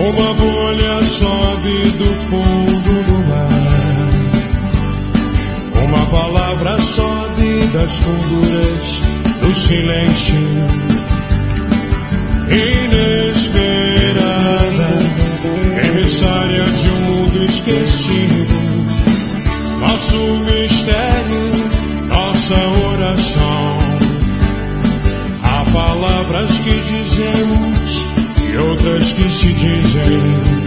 Uma bolha sobe do fundo do mar. Uma palavra sobe das funduras do silêncio. Inesperada, emissária de um mundo esquecido. Nosso mistério, nossa oração. Há palavras que dizemos e outras que se dizem.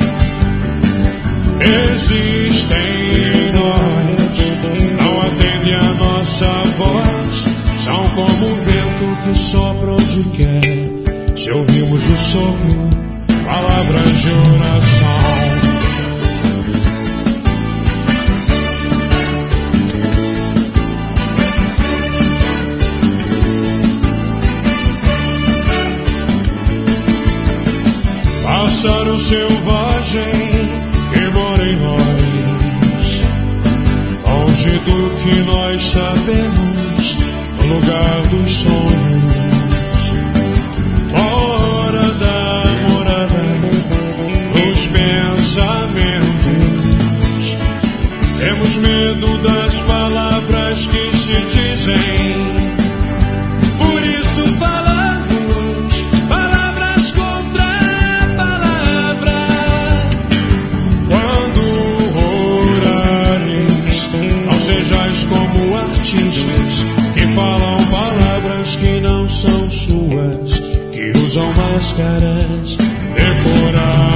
Existem em nós, não atendem a nossa voz. São como um vento que sopra onde quer. Se ouvimos o sopro, palavras de oração. Pássaro selvagem que mora em nós, longe do que nós sabemos, no lugar dos sonhos, fora da morada dos pensamentos. Temos medo das palavras que se dizem, por isso falamos palavras contra palavra. Quando orares, não sejais como artistas que falam palavras que não são suas, que usam máscaras decoradas.